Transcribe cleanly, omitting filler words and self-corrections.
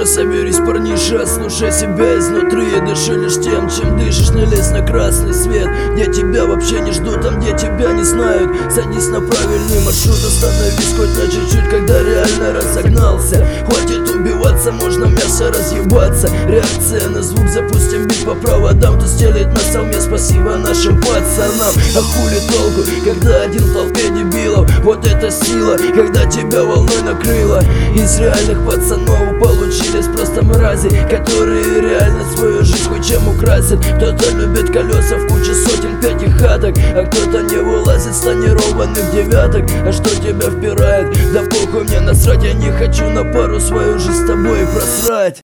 соберись, парниша, слушай себя изнутри и дыши лишь тем, чем дышишь. Не лезь на красный свет, где тебя вообще не ждут, там где тебя не знают. Садись на правильный маршрут, остановись хоть на чуть-чуть, когда реально разогнался. Хватит убиваться, можно мясо разъебаться. Реакция на звук, запустим бит по проводам. Кто стелит на холме, спасибо нашим пацанам. А хули толку, когда один в толпе дебилов? Вот это сила, когда тебя волной накрыло. Из реальных пацанов получились просто мрази, которые реально свою жизнь хоть чем украсят. Кто-то любит колеса в куче сотен пятихаток, а кто-то не вылазит с тонированных девяток. А что тебя впирает? Да похуй, мне насрать, я не хочу на пару свою жизнь с тобой просрать.